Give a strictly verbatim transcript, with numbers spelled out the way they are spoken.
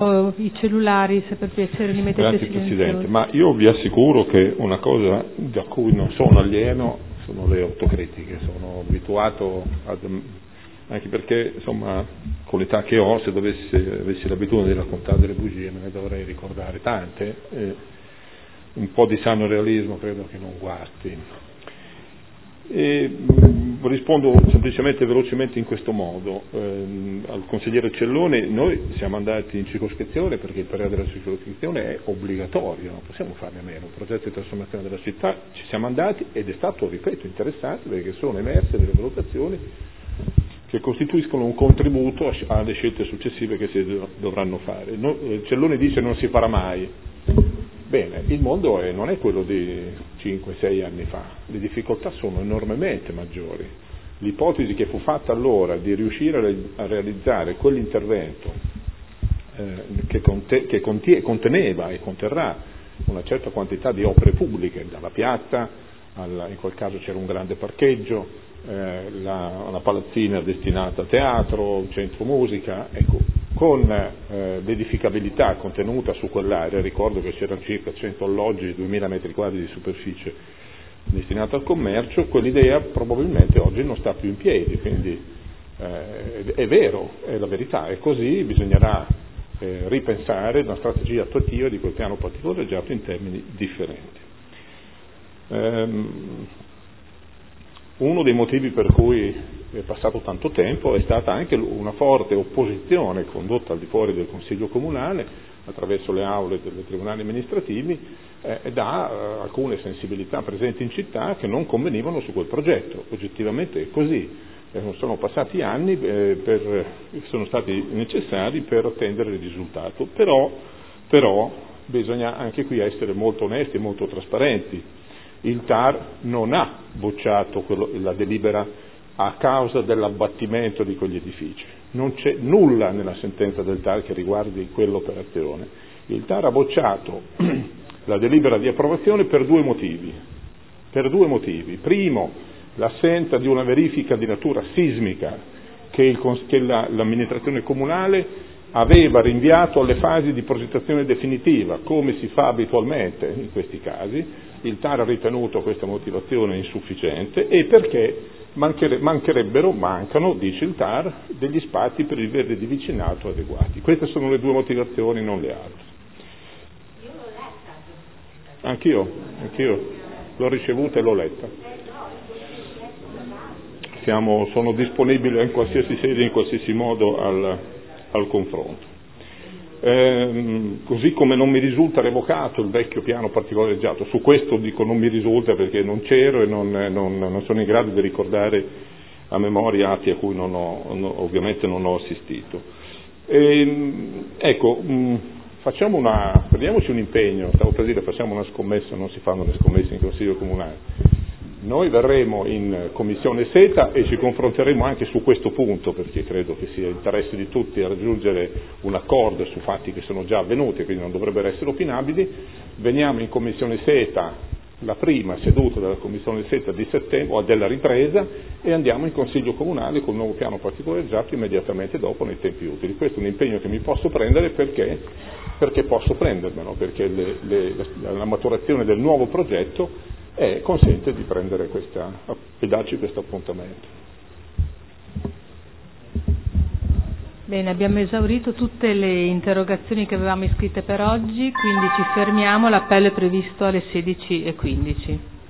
I cellulari, se per piacere li mettete Grazie silenziosi. Presidente, ma io vi assicuro che una cosa da cui non sono alieno sono le autocritiche, sono abituato ad, anche perché insomma con l'età che ho, se dovessi avessi l'abitudine di raccontare delle bugie me ne dovrei ricordare tante, eh, un po' di sano realismo credo che non guasti. E, mh, rispondo semplicemente velocemente in questo modo eh, al consigliere Cellone. Noi siamo andati in circoscrizione perché il parere della circoscrizione è obbligatorio, non possiamo farne a meno, un progetto di trasformazione della città, ci siamo andati ed è stato, ripeto, interessante perché sono emerse delle valutazioni che costituiscono un contributo alle scelte successive che si dovranno fare. No, Cellone dice non si farà mai. Bene, il mondo è, non è quello di cinque sei anni fa, le difficoltà sono enormemente maggiori. L'ipotesi che fu fatta allora di riuscire a realizzare quell'intervento eh, che, conte, che contie, conteneva e conterrà una certa quantità di opere pubbliche, dalla piazza, alla, in quel caso c'era un grande parcheggio, eh, la, la palazzina destinata a teatro, un centro musica, ecco, con eh, l'edificabilità contenuta su quell'area, ricordo che c'erano circa cento alloggi e duemila metri quadri di superficie destinata al commercio, quell'idea probabilmente oggi non sta più in piedi, quindi eh, è vero, è la verità, e così bisognerà eh, ripensare una strategia attuativa di quel piano particolareggiato in termini differenti. Um, uno dei motivi per cui è passato tanto tempo è stata anche una forte opposizione condotta al di fuori del Consiglio Comunale attraverso le aule dei tribunali amministrativi eh, da eh, alcune sensibilità presenti in città che non convenivano su quel progetto. Oggettivamente è così, eh, sono passati anni eh, per, sono stati necessari per attendere il risultato, però, però bisogna anche qui essere molto onesti e molto trasparenti. Il T A R non ha bocciato quello, la delibera a causa dell'abbattimento di quegli edifici, non c'è nulla nella sentenza del T A R che riguardi quell'operazione. Il T A R ha bocciato la delibera di approvazione per due motivi, per due motivi. Primo, l'assenza di una verifica di natura sismica che, il, che la, l'amministrazione comunale aveva rinviato alle fasi di progettazione definitiva, come si fa abitualmente in questi casi. Il T A R ha ritenuto questa motivazione insufficiente e perché manchere, mancherebbero, mancano, dice il T A R, degli spazi per il verde di vicinato adeguati. Queste sono le due motivazioni, non le altre. Io l'ho letta. Anch'io, anch'io l'ho ricevuta e l'ho letta. Siamo, sono disponibile in qualsiasi sede, in qualsiasi modo al, al confronto. Eh, così come non mi risulta revocato il vecchio piano particolareggiato, su questo dico non mi risulta perché non c'ero e non, non, non sono in grado di ricordare a memoria atti a cui non ho, no, ovviamente non ho assistito. E, ecco, mh, facciamo una, prendiamoci un impegno, stavo per dire facciamo una scommessa, non si fanno le scommesse in Consiglio Comunale. Noi verremo in Commissione SETA e ci confronteremo anche su questo punto, perché credo che sia interesse di tutti a raggiungere un accordo su fatti che sono già avvenuti, quindi non dovrebbero essere opinabili. Veniamo in Commissione SETA, la prima seduta della Commissione SETA di settembre, o della ripresa, e andiamo in Consiglio Comunale con il nuovo piano particolareggiato immediatamente dopo, nei tempi utili. Questo è un impegno che mi posso prendere perché, perché posso prendermelo, perché le, le, la maturazione del nuovo progetto e consente di prendere questa, di darci questo appuntamento. Bene, abbiamo esaurito tutte le interrogazioni che avevamo iscritte per oggi, quindi ci fermiamo, l'appello è previsto alle sedici e quindici.